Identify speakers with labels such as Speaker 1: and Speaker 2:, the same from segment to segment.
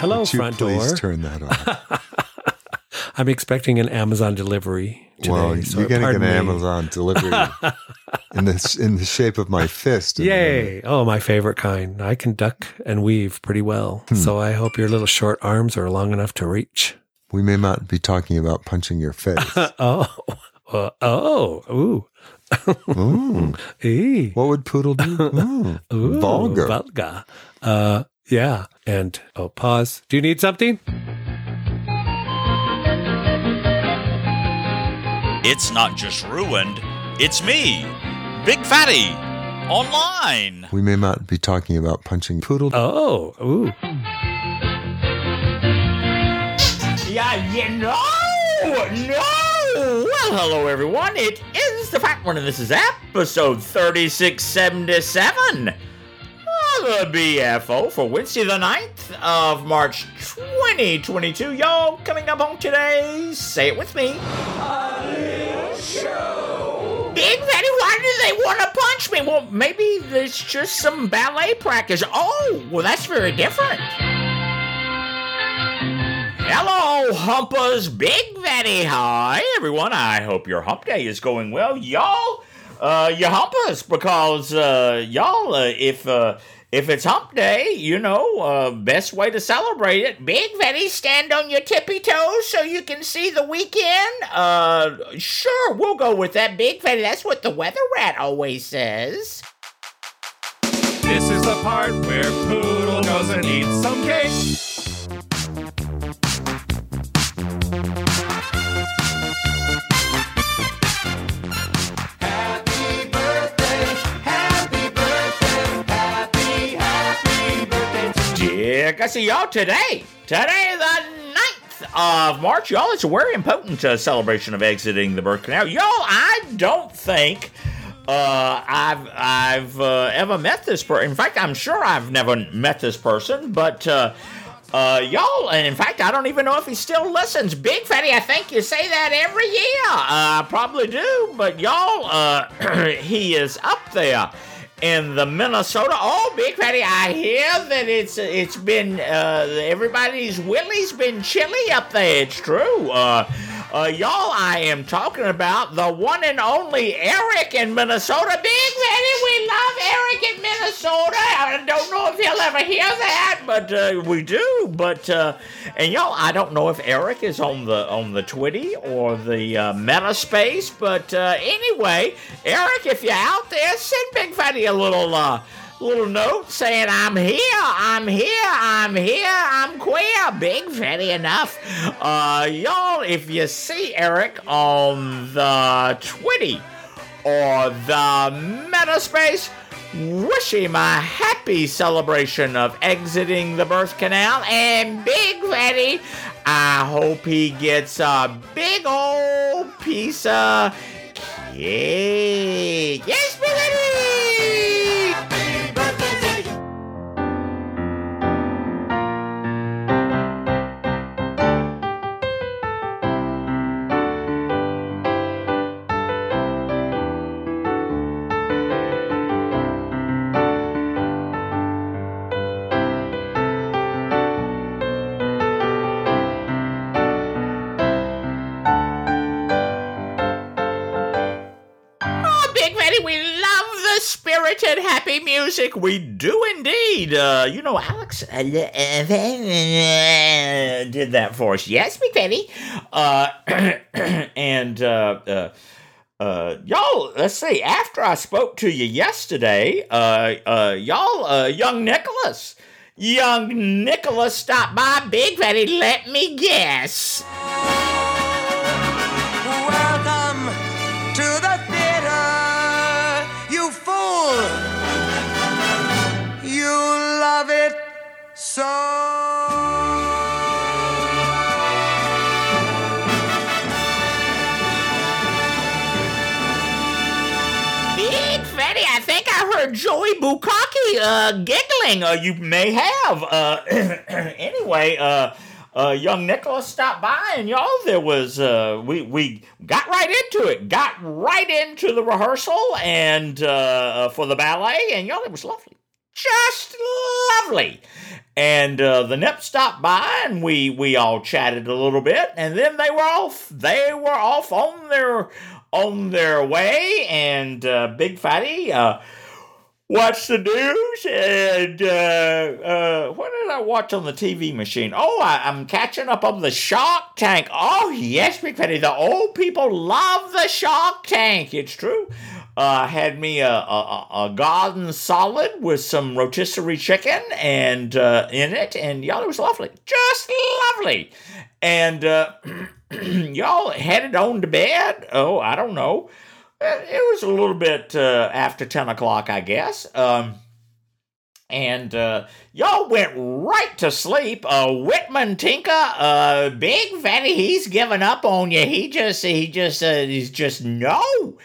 Speaker 1: Hello,
Speaker 2: Would you
Speaker 1: front
Speaker 2: please
Speaker 1: door.
Speaker 2: turn that off?
Speaker 1: I'm expecting an Amazon delivery today.
Speaker 2: Well,
Speaker 1: so
Speaker 2: you're going to get
Speaker 1: pardon
Speaker 2: an
Speaker 1: me.
Speaker 2: Amazon delivery in the shape of my fist. in a minute.
Speaker 1: Yay. Oh, my favorite kind. I can duck and weave pretty well. So I hope your little short arms are long enough to reach.
Speaker 2: We may not be talking about punching your face.
Speaker 1: Ooh.
Speaker 2: Ooh.
Speaker 1: Ee.
Speaker 2: What would Poodle do?
Speaker 1: Ooh,
Speaker 2: Vulgar.
Speaker 1: Vulgar. Yeah. And, pause. Do you need something?
Speaker 3: It's not just ruined, it's me, Big Fatty, online.
Speaker 2: We may not be talking about punching Poodle.
Speaker 1: Oh, ooh.
Speaker 4: Yeah, no. Well, hello, everyone. It is the Fat One, and this is episode 3677 of the BFO for Wednesday, the 9th of March, 2022. Y'all, coming up on today's Say It With Me. Big Fatty, why do they want to punch me? Well, maybe it's just some ballet practice. Oh, well, that's very different. Hello, Humpers, Big Fatty. Hi, everyone. I hope your hump day is going well. Y'all, you humpers, because, y'all, if it's hump day, you know, best way to celebrate it, Big Fatty, stand on your tippy toes so you can see the weekend. Sure, we'll go with that, Big Fatty. That's what the weather rat always says.
Speaker 5: This is the part where Poodle goes and eats some cake.
Speaker 4: Yeah, I see y'all today the 9th of March, y'all. It's a very important celebration of exiting the birth canal. Y'all, I don't think I've ever met this person. In fact, I'm sure I've never met this person, but y'all, and in fact, I don't even know if he still listens. Big Fatty, I think you say that every year. I probably do, but y'all, he is up there in the Minnesota. Oh, Big Fatty, I hear that it's been, everybody's willy's been chilly up there. It's true. Y'all, I am talking about the one and only Eric in Minnesota. Big Fatty, we love Eric in Minnesota. I don't know if he'll ever hear that, but we do. But and y'all, I don't know if Eric is on the Twitty or the Meta space. But anyway, Eric, if you're out there, send Big Fatty a little note saying, I'm here, I'm queer. Big Fatty enough. Y'all, if you see Eric on the Twitty or the Metaspace, wish him a happy celebration of exiting the birth canal. And Big Fatty, I hope he gets a big old piece of cake. Yes, Big Fatty! Spirited, happy music. We do indeed. You know, Alex did that for us. Yes, Big Fatty. And y'all, let's see. After I spoke to you yesterday, y'all, young Nicholas stopped by. Big Fatty, let me guess.
Speaker 6: Welcome to the theater, you fool. You love it so.
Speaker 4: Big Fatty, I think I heard Joey Bukkake giggling. You may have. Anyway, young Nicholas stopped by, and y'all, there was we got right into it. Got right into the rehearsal and for the ballet, and y'all, it was lovely. just lovely. And the Nip stopped by, and we all chatted a little bit, and then they were off. They were off on their way, and Big Fatty watched the news, and what did I watch on the TV machine? Oh, I'm catching up on the Shark Tank. Oh, yes, Big Fatty, the old people love the Shark Tank. It's true. Had me a garden salad with some rotisserie chicken and in it, and y'all, it was lovely, just lovely. And y'all headed on to bed. Oh, I don't know. It was a little bit after 10 o'clock, I guess. And y'all went right to sleep. Whitman Tinker, Big Fatty, he's given up on you. He's just no.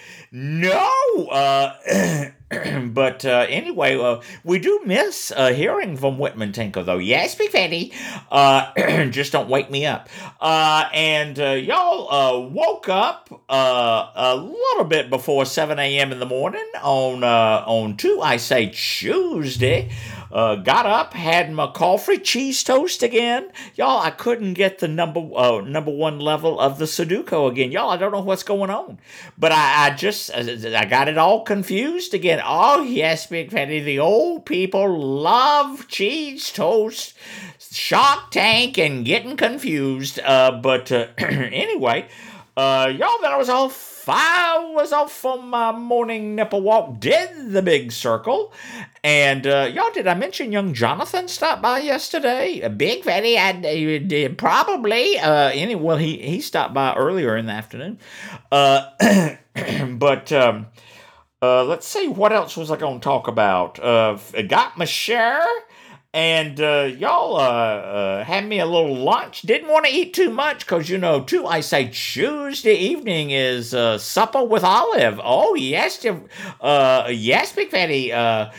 Speaker 4: But anyway, we do miss hearing from Whitman Tinker, though. Yes, Big Fatty. Just don't wake me up. And y'all woke up a little bit before 7 a.m. in the morning on Tuesday. Got up, had my coffee, cheese toast again. Y'all, I couldn't get the number one level of the Sudoku again. Y'all, I don't know what's going on. But I got it all confused again. Oh, yes, Big Fatty, the old people love cheese toast, Shark Tank, and getting confused. But anyway, y'all, that was all. I was off for my morning nipple walk, did the big circle, and y'all, did I mention young Jonathan stopped by yesterday? Big Fatty, I did probably. He stopped by earlier in the afternoon. But let's see, what else was I going to talk about? Got my share. And y'all had me a little lunch. Didn't want to eat too much because, Tuesday evening is supper with Olive. Oh, yes, yes, Big Fatty.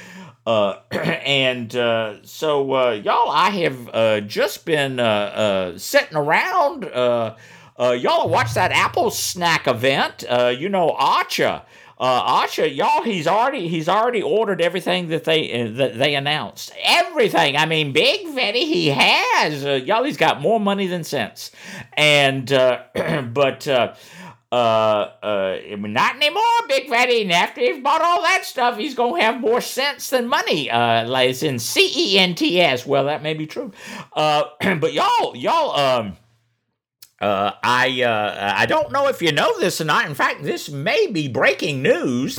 Speaker 4: And so, y'all, I have just been sitting around. Y'all watch that Apple Snack event. Archer. Archer, y'all, he's already ordered everything that they announced. Everything. I mean, Big Fatty, he has. Y'all, he's got more money than sense. And but not anymore, Big Fatty. And after he's bought all that stuff, he's gonna have more sense than money. It's in CENTS. Well, that may be true. But y'all. I don't know if you know this or not. In fact, this may be breaking news.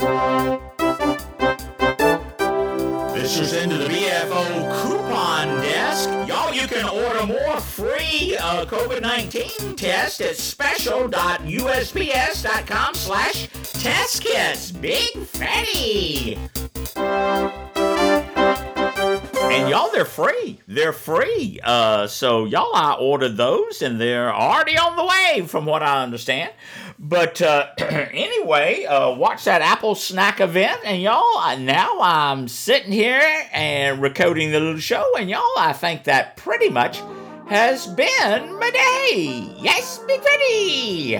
Speaker 4: This is into the BFO coupon desk. Y'all, you can order more free COVID-19 tests at special.usps.com/testkits. Big Fatty. And y'all, they're free. They're free. So y'all, I ordered those, and they're already on the way, from what I understand. But anyway, watch that Apple Snack event, and y'all, now I'm sitting here and recording the little show, and y'all, I think that pretty much has been my day. Yes, Big Fatty.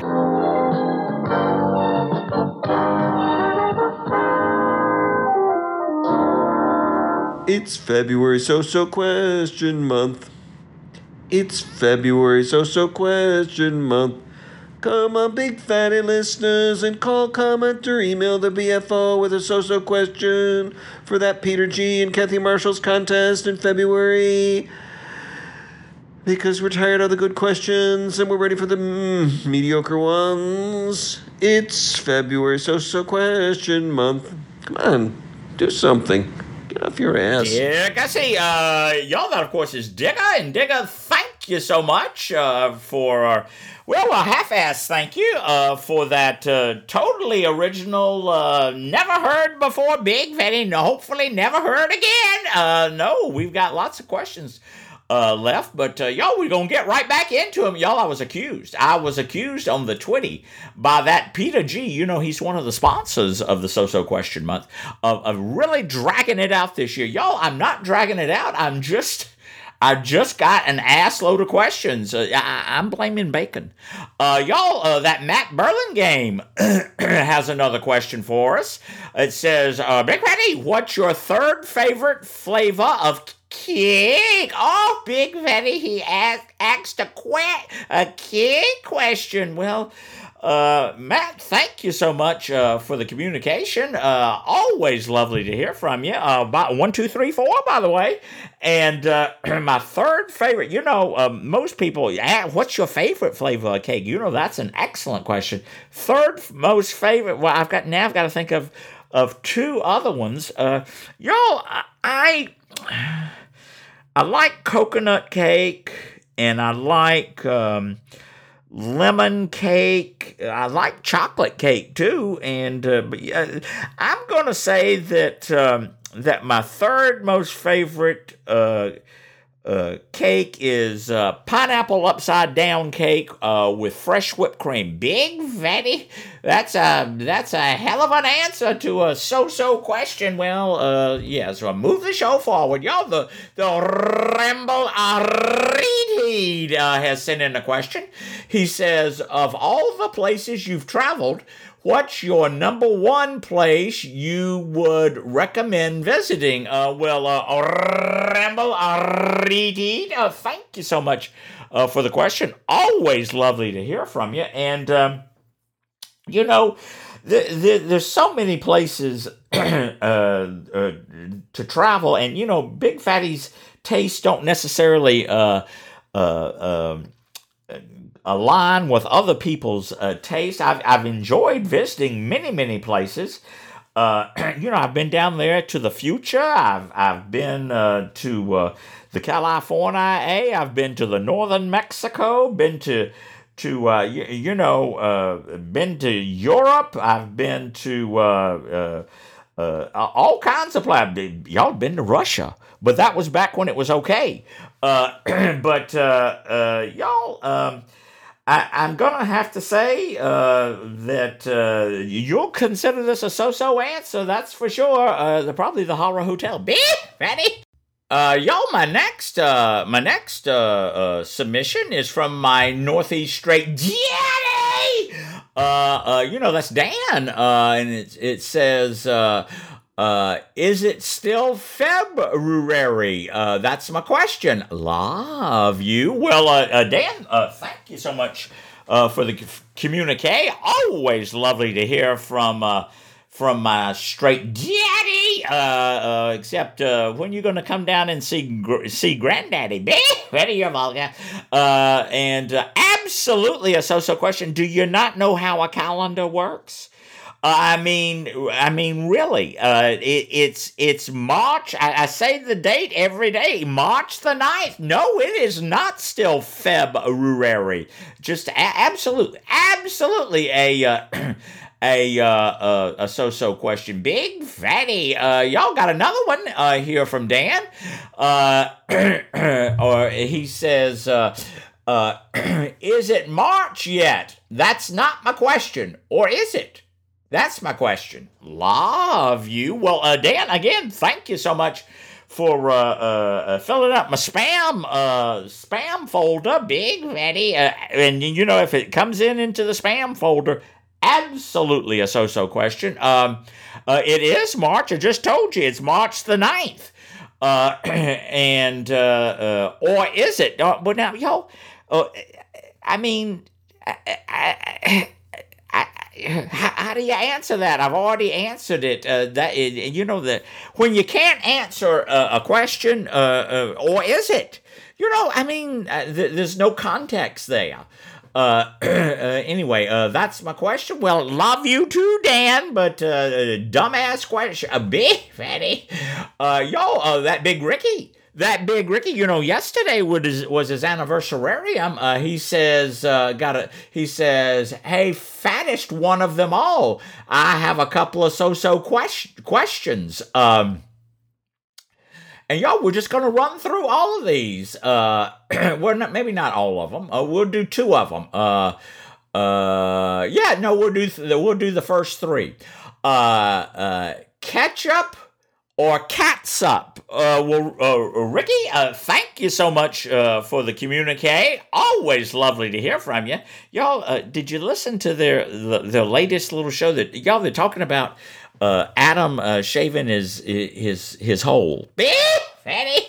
Speaker 7: It's February so question month. It's February so question month. Come on, Big Fatty listeners, and call, comment, or email the BFO with a so question for that Peter G. and Kathy Marshall's contest in February. Because we're tired of the good questions and we're ready for the mediocre ones. It's February so question month. Come on, do something. Get off your ass.
Speaker 4: Yeah, I see. Y'all, that, of course, is Digger. And Digger, thank you so much for, a half-ass thank you for that totally original, never heard before, Big Fatty, hopefully never heard again. No, we've got lots of questions left, but y'all, we're going to get right back into them. Y'all, I was accused on the Twitty by that Peter G. He's one of the sponsors of the So Question Month, of really dragging it out this year. Y'all, I'm not dragging it out. I'm just I just got an ass load of questions. I'm blaming bacon. Y'all, that Matt Burlingame has another question for us. It says, Big Fatty, what's your third favorite flavor of cake? Oh, Big Fatty, he asked a cake question. Well, Matt, thank you so much for the communication. Always lovely to hear from you. 1, 2, 3, 4, by the way. And my third favorite, most people, what's your favorite flavor of cake? That's an excellent question. Third most favorite, well, I've got to think of two other ones. Y'all, I like coconut cake, and I like lemon cake. I like chocolate cake too, and I'm gonna say that my third most favorite cake is pineapple upside down cake with fresh whipped cream. Big Fatty, that's a hell of an answer to a so-so question. Well, yeah. So I move the show forward, y'all. The Ramble Arid has sent in a question. He says, of all the places you've traveled, what's your number one place you would recommend visiting? Ramble Arid, thank you so much for the question. Always lovely to hear from you. And, there's so many places to travel. And, Big Fatty's tastes don't necessarily align with other people's taste. I've enjoyed visiting many places. I've been down there to the future. I've been to the California. I've been to the northern Mexico. Been to been to Europe. I've been to all kinds of places. Y'all been to Russia, but that was back when it was okay. But y'all. I'm going to have to say that you'll consider this a so-so answer, that's for sure. Probably the Horror Hotel. Big Fatty. Y'all, my next submission is from my Northeast Straight Daddy. That's Dan. And it says, is it still February? That's my question. Love you. Well, Dan, thank you so much for the communique. Always lovely to hear from my straight daddy. Except when you're going to come down and see Granddaddy. Ready, you're vulgar. And absolutely a so-so question. Do you not know how a calendar works? I mean, really, it's March. I say the date every day, March the 9th. No, it is not still February. Just absolutely a so-so question. Big Fatty, y'all got another one here from Dan. Or he says, is it March yet? That's not my question. Or is it? That's my question. Love you. Well, Dan, again, thank you so much for filling up my spam folder. Big Fatty. And, if it comes into the spam folder, absolutely a so-so question. It is March. I just told you it's March the 9th. Or is it? But now, y'all, how do you answer that? I've already answered it. That when you can't answer a question, or is it? There's no context there. Anyway, that's my question. Well, love you too, Dan, but dumbass question. A Big Fatty. That Big Ricky. Yesterday was his anniversarium. He says, hey, fattest one of them all. I have a couple of so-so questions. And y'all, we're just going to run through all of these. Maybe not all of them. We'll do two of them. We'll do the first three. Ketchup or catsup? Ricky, thank you so much for the communique. Always lovely to hear from you. Y'all, did you listen to their latest little show that they're talking about Adam shaving his hole? Big Fatty.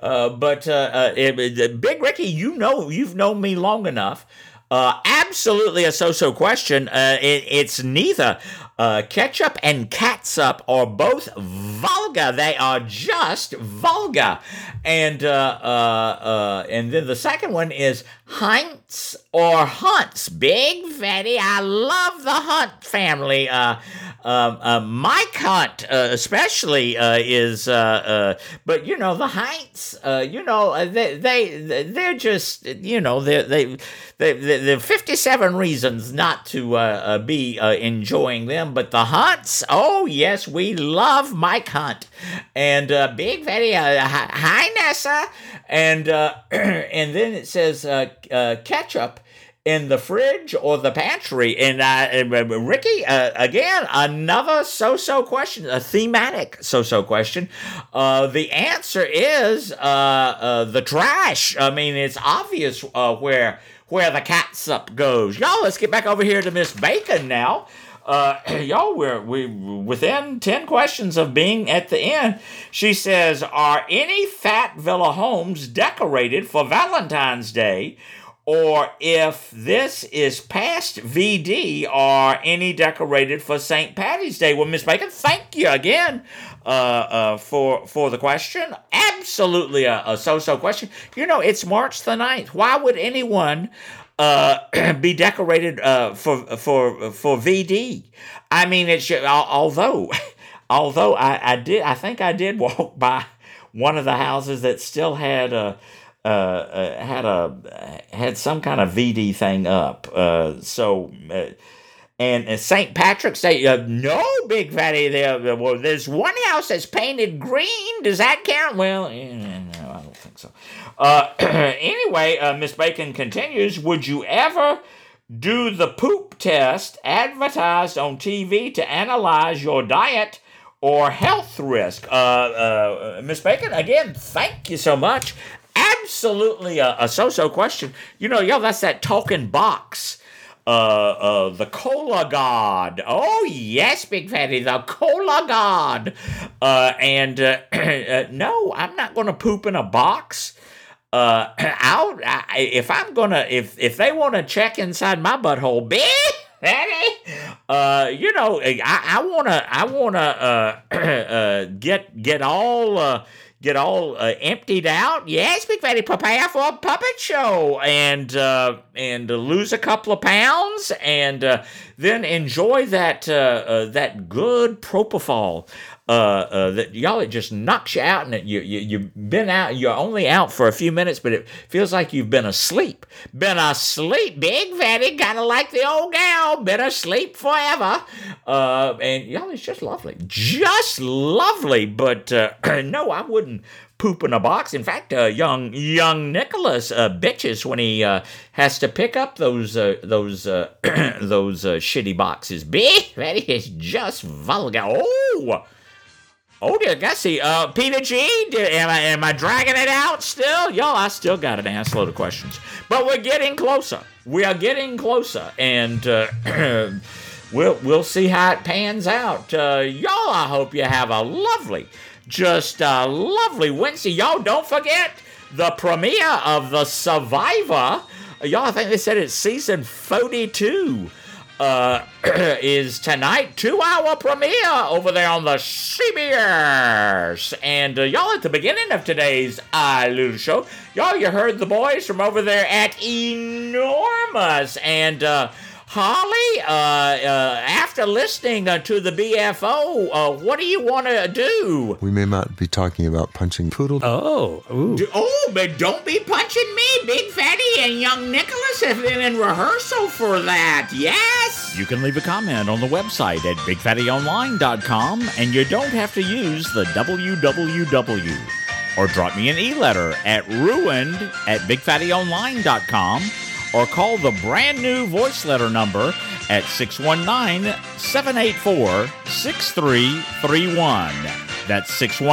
Speaker 4: Big Ricky, you've known me long enough. Absolutely a so-so question. It's neither. Ketchup and catsup are both vulgar. They are just vulgar. And then the second one is Heinz or Hunts. Big Fatty, I love the Hunt family. Mike Hunt especially is, but the Heinz, they're just, there are 57 reasons not to be enjoying them, but the Hunts, oh yes, we love Mike Hunt. And Big Fatty, hi Nessa, and then it says ketchup in the fridge or the pantry. And Ricky, again, another so-so question, a thematic so-so question. The answer is the trash. I mean, it's obvious where the catsup goes. Y'all, let's get back over here to Miss Bacon now. Y'all, we're within 10 questions of being at the end. She says, are any Fat Villa homes decorated for Valentine's Day? Or if this is past VD, are any decorated for St. Patty's Day? Well, Miss Bacon, thank you again for the question. Absolutely a so-so question. It's March the 9th. Why would anyone be decorated for VD? I mean, it's although I think I did walk by one of the houses that still had had some kind of VD thing up. And St. Patrick's Day, no, Big Fatty. There's one house that's painted green. Does that count? Well, no, I don't think so. Anyway, Miss Bacon continues, would you ever do the poop test advertised on TV to analyze your diet or health risk? Miss Bacon, again, thank you so much. Absolutely a so-so question. That's that talking box. The Cola God. Oh, yes, Big Fatty, the Cola God. No, I'm not going to poop in a box. If they want to check inside my butthole, Big Fatty, I wanna get all emptied out. Yes, Big Fatty, prepare for a puppet show and lose a couple of pounds and then enjoy that good propofol. That y'all, it just knocks you out, and you've been out. You're only out for a few minutes, but it feels like you've been asleep. Been asleep, Big Fatty, kind of like the old gal. Been asleep forever. And y'all, it's just lovely, But no, I wouldn't poop in a box. In fact, young Nicholas bitches when he has to pick up those shitty boxes. Big Fatty is just vulgar. Oh dear, Gussie. Peter G, am I dragging it out still? Y'all, I still got an ass load of questions. But we're getting closer. We are getting closer. And we'll see how it pans out. Y'all, I hope you have a lovely Wednesday. Y'all, don't forget the premiere of The Survivor. Y'all, I think they said it's season 42. Is tonight, 2-hour premiere over there on the CBS. And y'all, at the beginning of today's Little Show, y'all, you heard the boys from over there at Enormous. And Holly, after listening to the BFO, what do you want to do?
Speaker 2: We may not be talking about punching poodle.
Speaker 1: Oh, ooh.
Speaker 4: But don't be punching me. Big Fatty and young Nicholas have been in rehearsal for that. Yes.
Speaker 3: You can leave a comment on the website at BigFattyOnline.com, and you don't have to use the www. Or drop me an e-letter at ruined@BigFattyOnline.com. Or call the brand new voice letter number at 619-784-6331. That's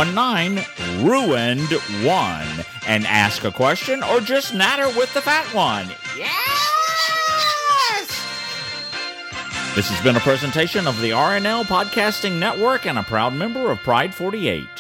Speaker 3: 619-RUINED-1. And ask a question or just natter with the fat one. Yes! This has been a presentation of the RNL Podcasting Network and a proud member of Pride 48.